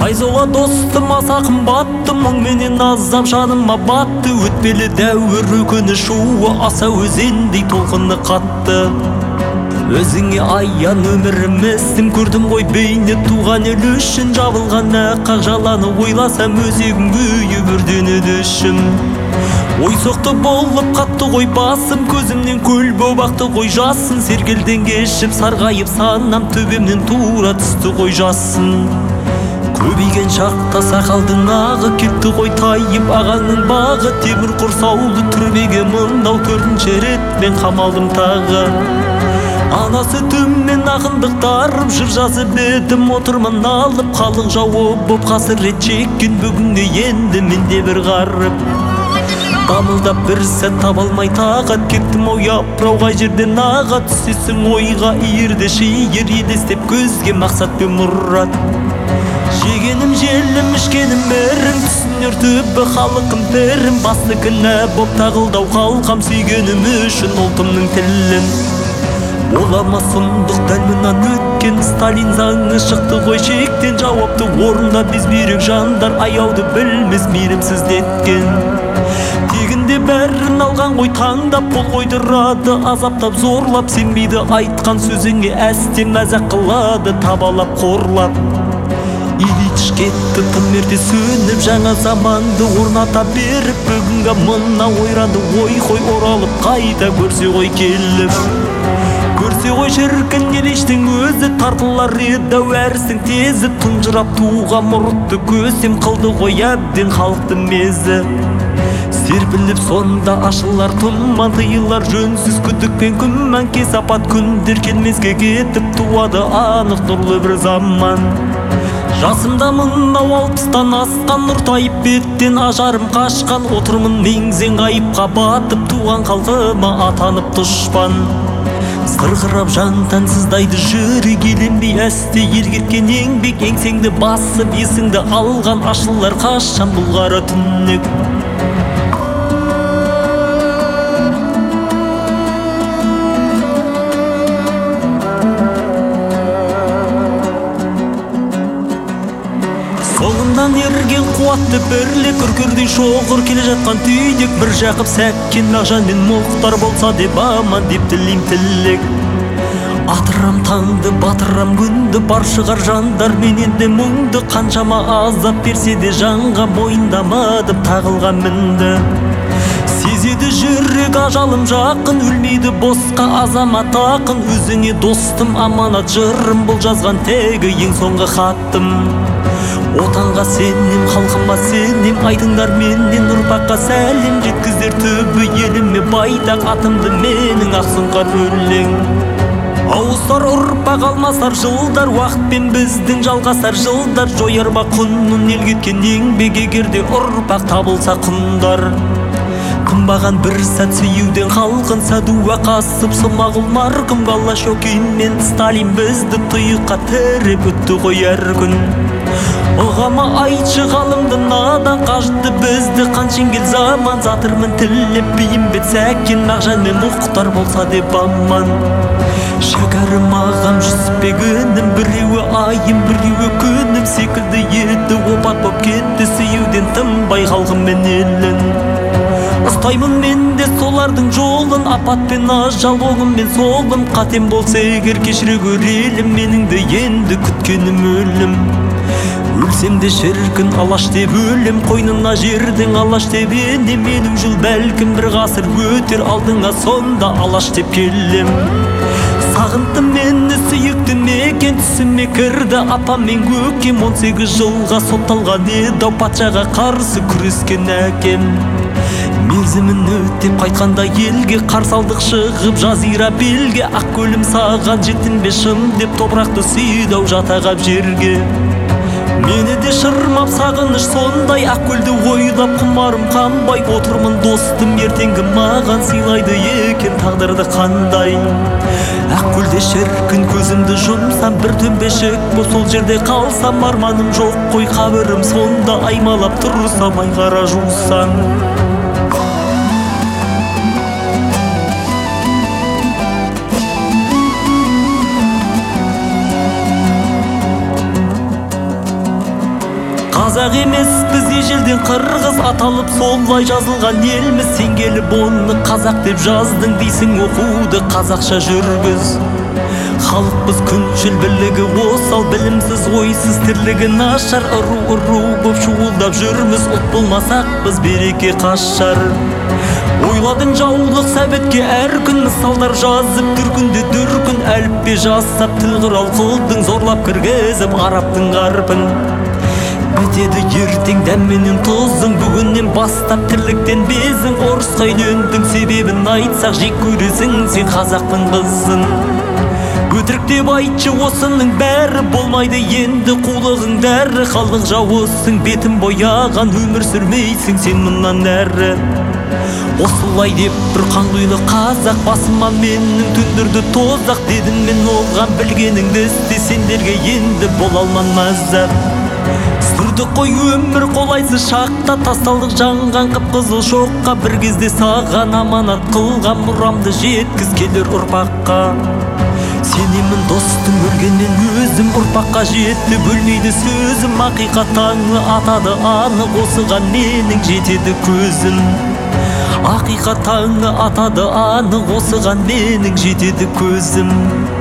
Файзолла достым аса қымбатты, мұң менен азап жаныма батты. Өтпелі дәуір өкініш шуы аса өзендей толқыны қатты. Өзіңе аян өміріміздің көрдім ғой бейне туған ел үшін. Жабылған аққа жаланы ойласам өзегім күйіп өртенеді ішім. Ой соқты болып қатты ғой басым, көзімнен көл боп ақты ғой жасын. Сергелден кешіп сарғайып санам, төбемнен тура түсті ғой жасын. Көбейген шақта сақалдың ағы кетті ғой тайып ағаңның бағы. Темір құрсаулы түрмеге мынау төртінші рет мен қамалдым тағы. Ана сүтіммен ақындықтарым жыр жазып едім, отырмын алып халық жауы боп қасірет шеккен. бүгінге енді менде бір ғарып дамылдап бір сәт таба алмай тағат кеттім ау япырау қай жерден аға түсесің ойға иірде шиыр елестеп көзге мақсат пен мұрат. Жегенім желім ішкенім мәрім түсінер түбі халықым тірім. Басты кінә боп тағылдау қалқам сүйгенім үшін ұлтымның тілін. Олама сұмдық дәл мұнан өткен Сталин заңы шықты ғой шектен. Жауапты орында біз бүйрек жандар аяуды білмес мейірімсіздеткен. Тегінде бәрін алған ғой таңдап қол қойдырады азаптап зорлап. Сенбейді айтқан сөзіңе әсте мәзақ қылады табалап қорлап. Ильич кетті тым ерте сөніп жаңа заманды орната беріп. Бүгінгі мына ойранды ой қой оралып қайта көрсе ғой келіп. Көрсе ғой шіркін елештің өзі тартылар еді әрісің тезі. Тұнжырап туған мұртты көсем қылды ғой әбден халықты мезі. Серпіліп сонда ашылар тұман, тыйылар жөнсіз күдік пен күмән. Кесапат күндер келмеске кетіп туады анық нұрлы бір заман. Жасымда мынау 60-тан асқан, нұртайып беттен ажарым қашқан. Отырмын меңзең ғайыпқа батып, туған халқыма атанып дұшпан. Сырғырап жантан сыздайды жүрек, еленбей әсте ел кеткен еңбек. Еңсеңді басып есіңді алған ашылар қашан бұл қара түнек. Соңымнан ерген қуатты бірлік, үркердей шоғыр келе жатқан түйдек. бір жақып сәккен Мағжан мен Мұхтар болса деп аман деп тілейм тілек. Атырам таңды, батырам күнді, бар шығар жандар менен де мұңды. Қаншама азап берсе де жанға мойындамадым тағылған мінді. Сезеді жүрек ажалым жақын, өлмейді босқа азамат ақын. Өзіңе достым аманат жырым, бұл жазған тегі ең соңғы хаттым. Отанға сенем, халқыма сенем, айтыңдар менен ұрпаққа сәлем. Жеткіздер түбі еліме байтақ атымды менің ақсұңқар өлең. Ауыздар ұрпақ алмасар жылдар, уақытпен біздің жалғасар жылдар. Жояр ма құнын ел кеткен еңбек, егерде ұрпақ табылса құндар. Қымбаған бір сәт сүйеуден халқын, Сәдуа Қасып, Смағұл марқұм, Голощекин мен Сталин бізді тұйыққа тіреп өтті ғой әр күн. Оғама айтшы ғалымды надан, қажытты бізді қаншенгел заман. Затырмын тілеп бейімбет Сәкен, Мағжан мен Мұхтар болса деп аман. Шәкәрім ағам Жүсіпбегінім, біреуі айым біреуі күнім секілді еді. Опат боп кетті сүйеуден тынбай халқым мен елін. Ұстаймын мен де солардың жолын, апат пен ажал оғым мен солым. Қатем болса егер кешіре көрелім, менің де енді күткенім өлім. Өлсем де шіркін алаш деп өлем, қойнына жердің алаш деп енем. Елу жыл бәлкім бір ғасыр өтер, алдыңа сонда алаш деп келем. Сағынтым мені сүйікті мекен, түсіме кірді апам мен көкем. 18 жылға сотталған еді патшаға қарсы күрескен әкем. Мерзімін өтеп қайтқанда елге, қарсы алдық шығып жазира белге. Ақ көлім саған жеттім бе шын деп, топырақты сүйді жатағап жерге. Мені де шырмап сағыныш сондай, ақ көлді ойлап құмарым қанбай. Отырмын достым ертеңгі маған сыйлайды екен тағдырды қандай. Ақ көлде шіркін көзімді жұмсам, бір төмпешік боп сол жерде қалсам. Арманым жоқ қой қабірім сонда, аймалап тұрсам айғара жусам. қазақ емеспіз ежелден қырғыз аталып солай жазылған елміз. Сен келіп оны қазақ деп жаздың дейсің, оқуды қазақша жүргіз. Халықпыз күншіл бірлігі осал, білімсіз ойсыз тірлігі нашар. Ұру боп шуылдап жүрміз, ұлт болмасақ біз береке қашар. Ойладың жаулық сәбетке әр күн, мысалдар жазып түркінді дүркін. Әліппе жасап тіл құрал қылдың, зорлап кіргізіп арабтың қарпын. Бітеді ертең дәмменен тұзың, бүгіннен бастап тірліктен безің. Орысқа үйлендің себебін айтсақ, жек көресің сен қазақтың қызын. Өтірік деп айтшы осының бәрі, болмайды енді қулығың дәрі. Халық жауысың, бетін бояған, өмір сүрмейсің сен мұнан әрі. Осылай деп бір қанқұйлы қазақ, басыма менің түндірді тозақ. Дедім мен оған білгеніңді істе, сендерге енді бола алман мазақ. Сүрді қой өмір қолайсыз шақта, тасталдық жанған қып-қызыл шоққа. Бір кезде саған аманат қылған мұрамды жеткіз келер ұрпаққа. Сенемін достың өлгеннен өзім, ұрпаққа жетті бөлмейді сөзім. Ақиқат таңы атады анық, осыған менің жетеді көзім. Ақиқат таңы атады анық, осыған менің жетеді көзім.